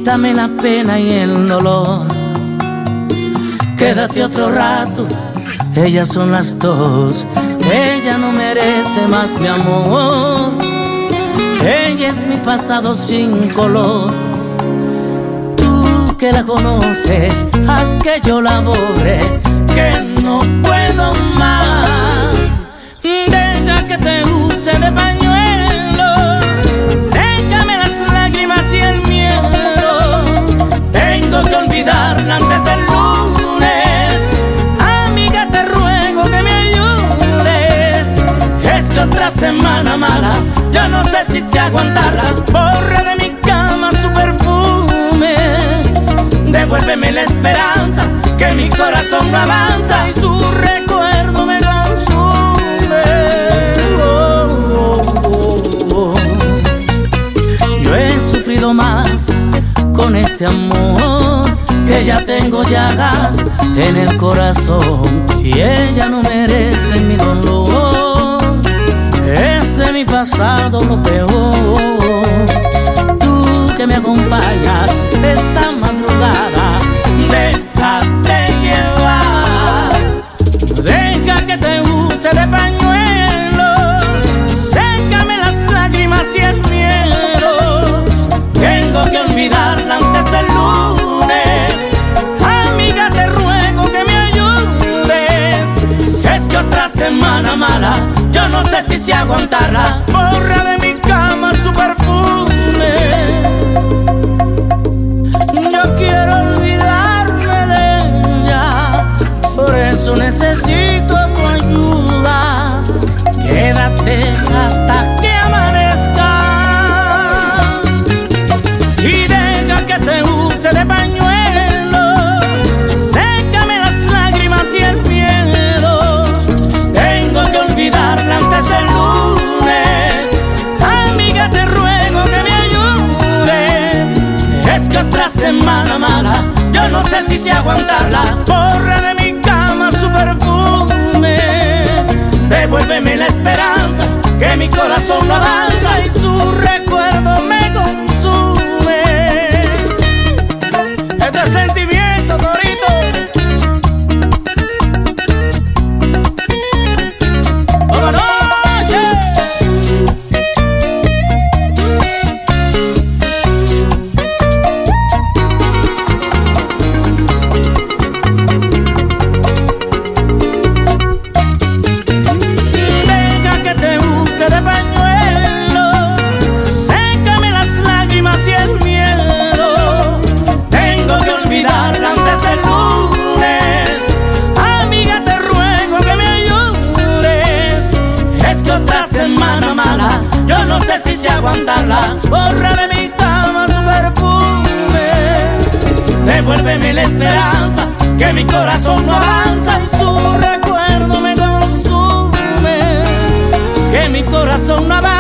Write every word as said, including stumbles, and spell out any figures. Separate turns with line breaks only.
Quítame la pena y el dolor. Quédate otro rato, ellas son las dos. Ella no merece más mi amor. Ella es mi pasado sin color. Tú que la conoces, haz que yo la borre, que no puedo más. Deja que te use de pañuelo, sécame las lágrimas y el miedo. Tengo que olvidarla antes del lunes. Amiga, te ruego que me ayudes. Es que otra semana mala, yo no sé si sé aguantarla. Borra de mi cama su perfume, devuélveme la esperanza, que mi corazón no avanza y su recuerdo me consume. Oh, oh, oh, oh. Yo he sufrido más con este amor, que ya tengo llagas en el corazón y ella no merece mi dolor. Es de mi pasado lo peor. Tú que me acompañas esta madrugada, déjate llevar. Deja que te use de pañuelo, sécame las lágrimas y el miedo. Tengo que olvidarla antes del lunes. Amiga, te ruego que me ayudes. Es que otra semana mala, yo no sé si sé aguantarla. Borra de mi cama su perfume. Yo quiero olvidarme de ella, por eso necesito tu ayuda. Quédate hasta que amanezca y deja que te use de pañuelo, sécame las lágrimas y el miedo. Tengo que olvidarla antes del lunes. Amiga, te ruego que me ayudes. Es que otra semana mala, yo no sé si sé aguantarla. Borra de mi cama su perfume, devuélveme la esperanza, que mi corazón no avanza y su recuerdo me consume. Este sentimiento, Torito. ¡Buenas noches! Deja que te use de pañuelo, sécame las lágrimas y el miedo. Tengo que olvidarla antes del lunes. Amiga, te ruego que me ayudes. Es que otra semana mala, yo no sé si sé aguantarla. Borra de mi cama su perfume, devuélveme la esperanza, que mi corazón no avanza y su recuerdo me consume. Que mi corazón no avanza